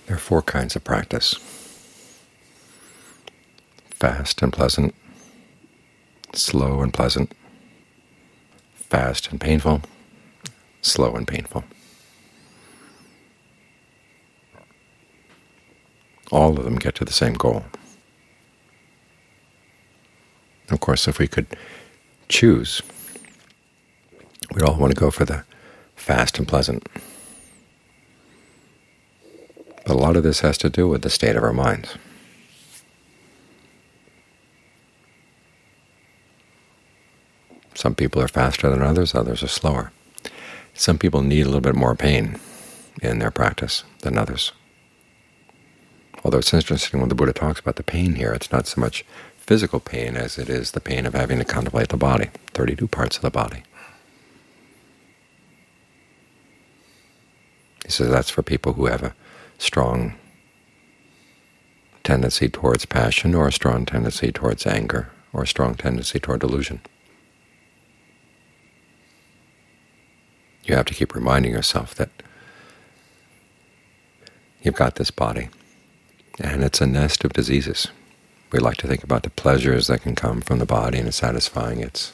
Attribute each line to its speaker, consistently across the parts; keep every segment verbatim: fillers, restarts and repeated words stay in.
Speaker 1: There are four kinds of practice: fast and pleasant, slow and pleasant, fast and painful, slow and painful. All of them get to the same goal. Of course, if we could choose, we'd all want to go for the fast and pleasant. But a lot of this has to do with the state of our minds. Some people are faster than others, others are slower. Some people need a little bit more pain in their practice than others. Although it's interesting when the Buddha talks about the pain here, it's not so much physical pain as it is the pain of having to contemplate the body, thirty-two parts of the body. He says that's for people who have a strong tendency towards passion, or a strong tendency towards anger, or a strong tendency toward delusion. You have to keep reminding yourself that you've got this body, and it's a nest of diseases. We like to think about the pleasures that can come from the body and satisfying its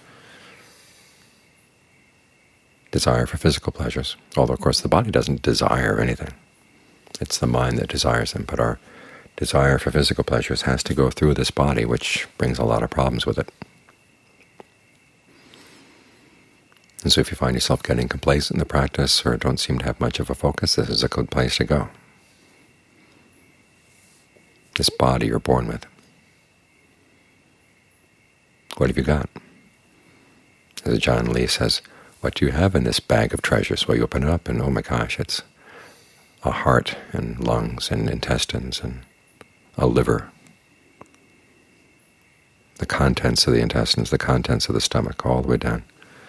Speaker 1: desire for physical pleasures, although, of course, the body doesn't desire anything. It's the mind that desires them, but our desire for physical pleasures has to go through this body, which brings a lot of problems with it. And so if you find yourself getting complacent in the practice or don't seem to have much of a focus, this is a good place to go. This body you're born with. What have you got? As John Lee says, what do you have in this bag of treasures? Well, you open it up and, oh my gosh, it's a heart and lungs and intestines and a liver, the contents of the intestines, the contents of the stomach, all the way down.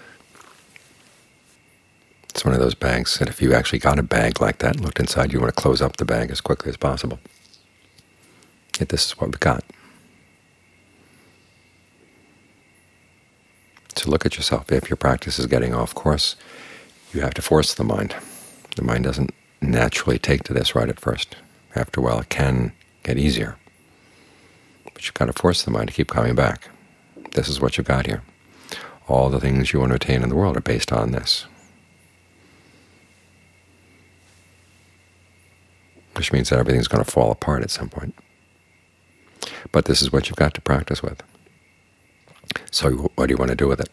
Speaker 1: It's one of those bags that if you actually got a bag like that and looked inside, you want to close up the bag as quickly as possible. Yet this is what we've got. So look at yourself. If your practice is getting off course, you have to force the mind. The mind doesn't naturally take to this right at first. After a while, it can get easier. But you've got to force the mind to keep coming back. This is what you've got here. All the things you want to attain in the world are based on this. Which means that everything's going to fall apart at some point. But this is what you've got to practice with. So what do you want to do with it?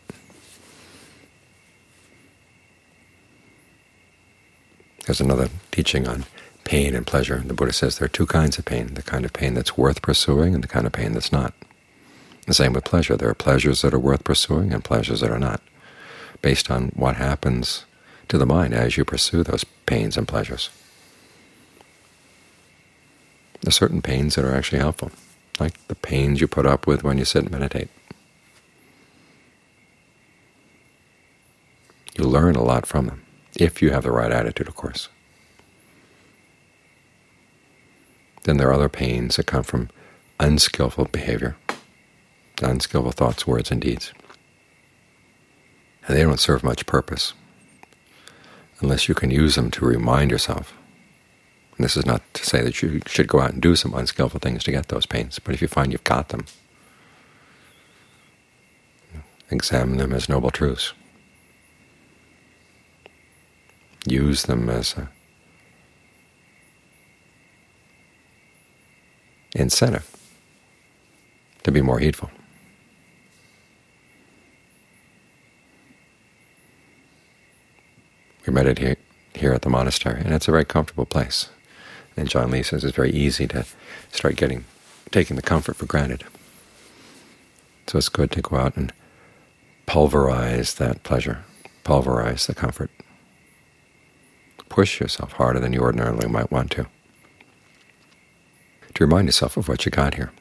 Speaker 1: There's another teaching on pain and pleasure. The Buddha says there are two kinds of pain, the kind of pain that's worth pursuing and the kind of pain that's not. The same with pleasure. There are pleasures that are worth pursuing and pleasures that are not, based on what happens to the mind as you pursue those pains and pleasures. There are certain pains that are actually helpful, like the pains you put up with when you sit and meditate. You learn a lot from them, if you have the right attitude, of course. Then there are other pains that come from unskillful behavior, unskillful thoughts, words, and deeds. And they don't serve much purpose unless you can use them to remind yourself. And this is not to say that you should go out and do some unskillful things to get those pains, but if you find you've got them, examine them as noble truths. Use them as an incentive to be more heedful. We meditate here at the monastery, and it's a very comfortable place. And John Lee says it's very easy to start getting taking the comfort for granted. So it's good to go out and pulverize that pleasure, pulverize the comfort. Push yourself harder than you ordinarily might want to, to remind yourself of what you got here.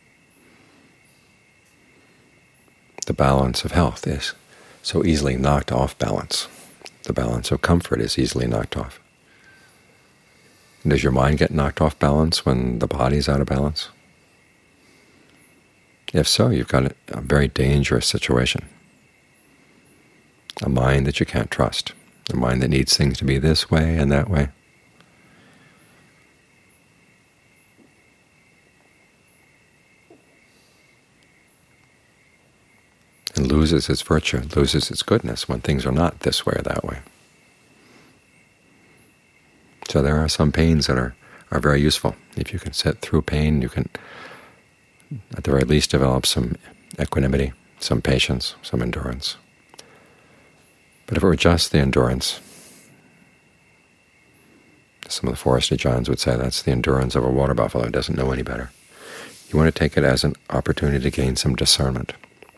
Speaker 1: The balance of health is so easily knocked off balance. The balance of comfort is easily knocked off. And does your mind get knocked off balance when the body's out of balance? If so, you've got a, a very dangerous situation. A mind that you can't trust. A mind that needs things to be this way and that way. loses its virtue, loses its goodness when things are not this way or that way. So there are some pains that are, are very useful. If you can sit through pain, you can at the very least develop some equanimity, some patience, some endurance. But if it were just the endurance, some of the Forest Johns would say that's the endurance of a water buffalo who doesn't know any better. You want to take it as an opportunity to gain some discernment,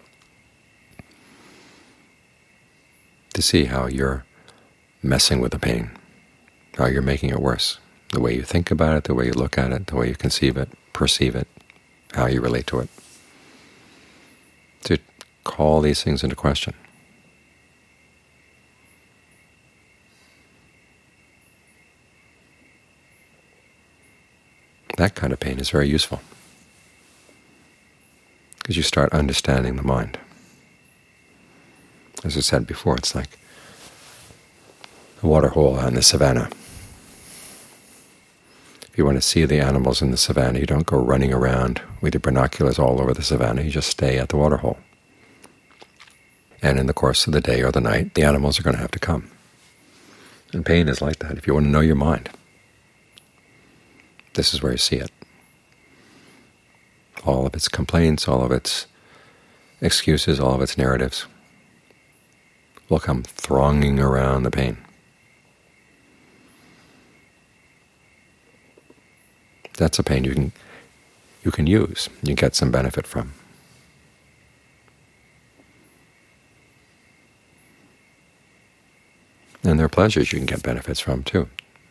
Speaker 1: to see how you're messing with the pain, how you're making it worse, the way you think about it, the way you look at it, the way you conceive it, perceive it, how you relate to it. To call these things into question. That kind of pain is very useful, because you start understanding the mind. As I said before, it's like a water hole out in the savannah. If you want to see the animals in the savannah, you don't go running around with your binoculars all over the savannah. You just stay at the water hole. And in the course of the day or the night, the animals are going to have to come. And pain is like that. If you want to know your mind, this is where you see it. All of its complaints, all of its excuses, all of its narratives will come thronging around the pain. That's a pain you can you can use, you can get some benefit from. And there are pleasures you can get benefits from, too.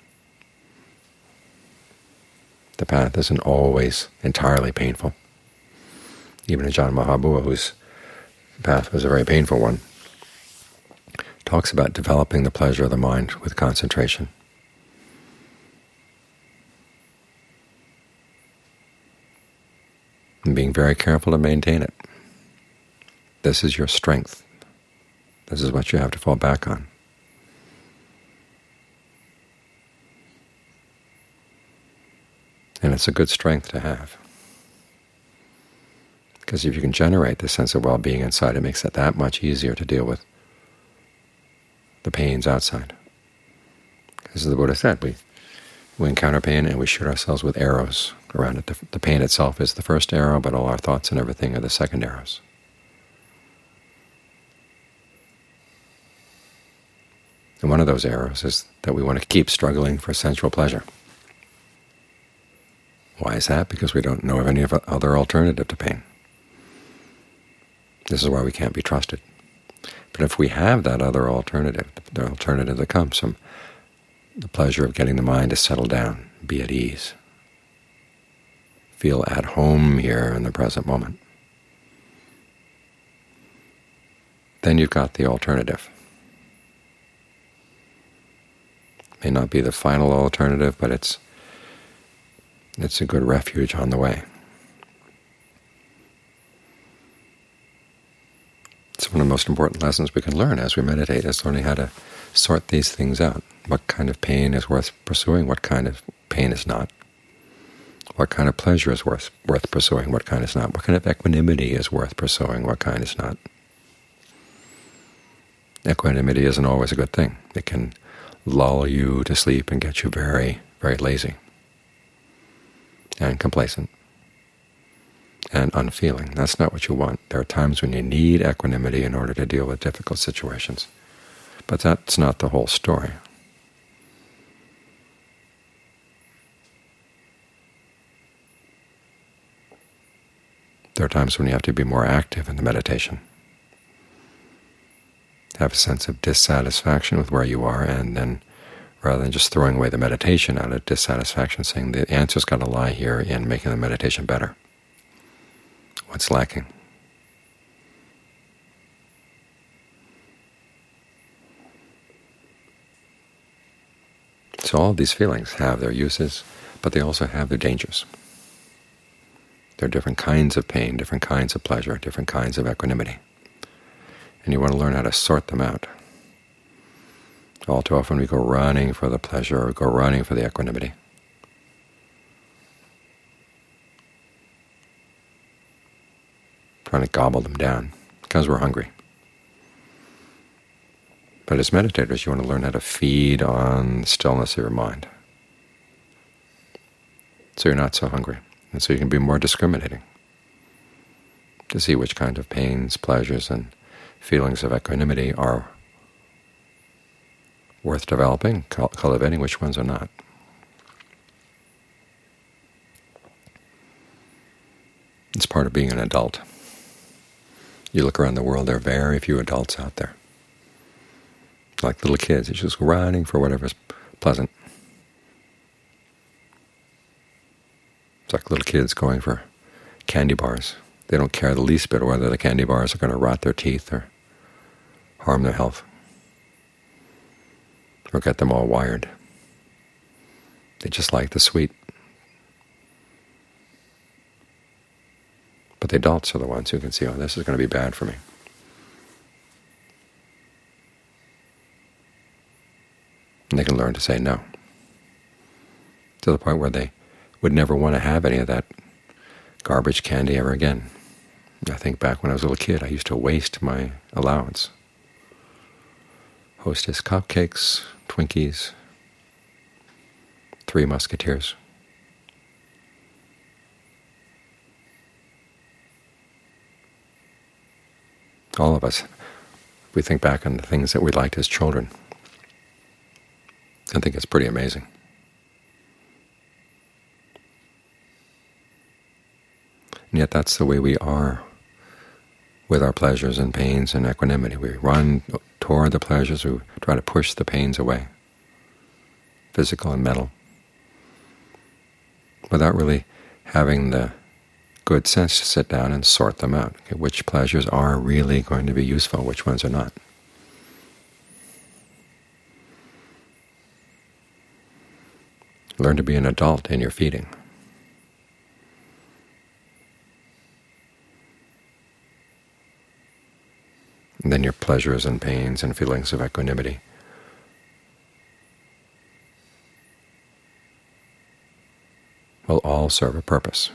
Speaker 1: The path isn't always entirely painful. Even Ajahn Mahabua, whose path was a very painful one, talks about developing the pleasure of the mind with concentration. And being very careful to maintain it. This is your strength. This is what you have to fall back on. And it's a good strength to have. Because if you can generate this sense of well-being inside, it makes it that much easier to deal with the pains outside. As the Buddha said, we, we encounter pain and we shoot ourselves with arrows around it. The, the pain itself is the first arrow, but all our thoughts and everything are the second arrows. And one of those arrows is that we want to keep struggling for sensual pleasure. Why is that? Because we don't know of any other alternative to pain. This is why we can't be trusted. But if we have that other alternative, the alternative that comes from the pleasure of getting the mind to settle down, be at ease, feel at home here in the present moment, then you've got the alternative. It may not be the final alternative, but it's It's a good refuge on the way. It's one of the most important lessons we can learn as we meditate, is learning how to sort these things out. What kind of pain is worth pursuing, what kind of pain is not. What kind of pleasure is worth, worth pursuing, what kind is not. What kind of equanimity is worth pursuing, what kind is not. Equanimity isn't always a good thing. It can lull you to sleep and get you very, very lazy and complacent and unfeeling. That's not what you want. There are times when you need equanimity in order to deal with difficult situations. But that's not the whole story. There are times when you have to be more active in the meditation, have a sense of dissatisfaction with where you are, and then rather than just throwing away the meditation out of dissatisfaction, saying the answer's got to lie here in making the meditation better. What's lacking? So all of these feelings have their uses, but they also have their dangers. There are different kinds of pain, different kinds of pleasure, different kinds of equanimity. And you want to learn how to sort them out. All too often we go running for the pleasure or go running for the equanimity. Trying to gobble them down because we're hungry. But as meditators, you want to learn how to feed on the stillness of your mind, so you're not so hungry, and so you can be more discriminating, to see which kind of pains, pleasures, and feelings of equanimity are worth developing, cultivating, which ones are not. It's part of being an adult. You look around the world, there are very few adults out there. Like little kids, they're just running for whatever's pleasant. It's like little kids going for candy bars. They don't care the least bit whether the candy bars are going to rot their teeth or harm their health or get them all wired. They just like the sweet. But the adults are the ones who can see, oh, this is going to be bad for me. And they can learn to say no, to the point where they would never want to have any of that garbage candy ever again. I think back when I was a little kid, I used to waste my allowance. Hostess cupcakes, Twinkies, Three Musketeers. All of us, we think back on the things that we liked as children. I think it's pretty amazing. And yet that's the way we are with our pleasures and pains and equanimity. We run toward the pleasures, we try to push the pains away, physical and mental, without really having the good sense to sit down and sort them out. Okay, which pleasures are really going to be useful, which ones are not. Learn to be an adult in your feeding. And then your pleasures and pains and feelings of equanimity will all serve a purpose.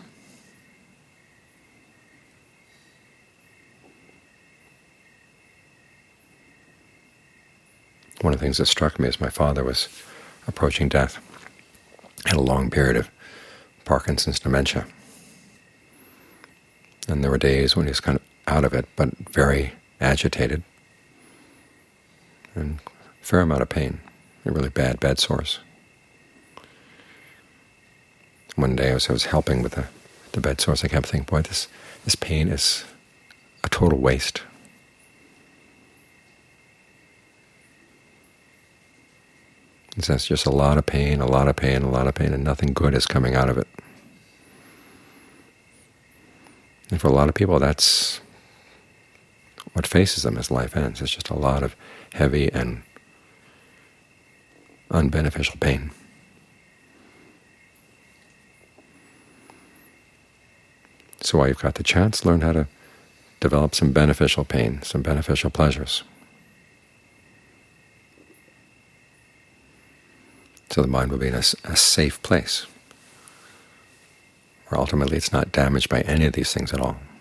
Speaker 1: One of the things that struck me as my father was approaching death, had a long period of Parkinson's dementia. And there were days when he was kind of out of it, but very agitated, and a fair amount of pain, a really bad, bad sores. One day as I was helping with the, the bed sores, I kept thinking, boy, this, this pain is a total waste. It's just a lot of pain, a lot of pain, a lot of pain, and nothing good is coming out of it. And for a lot of people, that's what faces them as life ends. It's just a lot of heavy and unbeneficial pain. So while you've got the chance, learn how to develop some beneficial pain, some beneficial pleasures, so the mind will be in a, a safe place, where ultimately it's not damaged by any of these things at all.